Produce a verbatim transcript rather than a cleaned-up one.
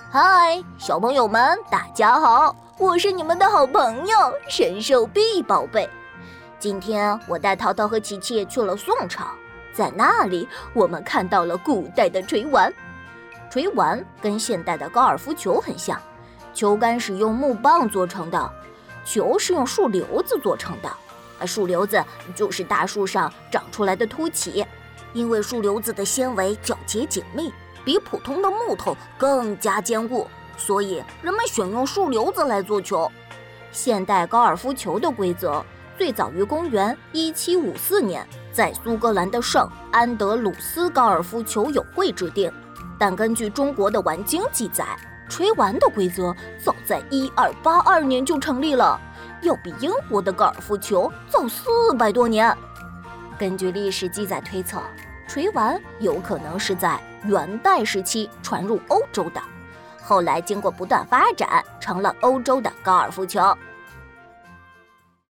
嗨，小朋友们，大家好，我是你们的好朋友神兽臂宝贝。今天我带淘淘和琪琪去了宋朝，在那里我们看到了古代的锤丸。锤丸跟现代的高尔夫球很像，球杆是用木棒做成的，球是用树瘤子做成的。而树瘤子就是大树上长出来的凸起，因为树瘤子的纤维皎洁紧密，比普通的木头更加坚固，所以人们选用树瘤子来做球。现代高尔夫球的规则最早于公元一七五四年，在苏格兰的圣安德鲁斯高尔夫球友会制定，但根据中国的玩经记载，锤丸的规则早在一二八二年就成立了，要比英国的高尔夫球早四百多年。根据历史记载推测，锤丸有可能是在元代时期传入欧洲的，后来经过不断发展，成了欧洲的高尔夫球。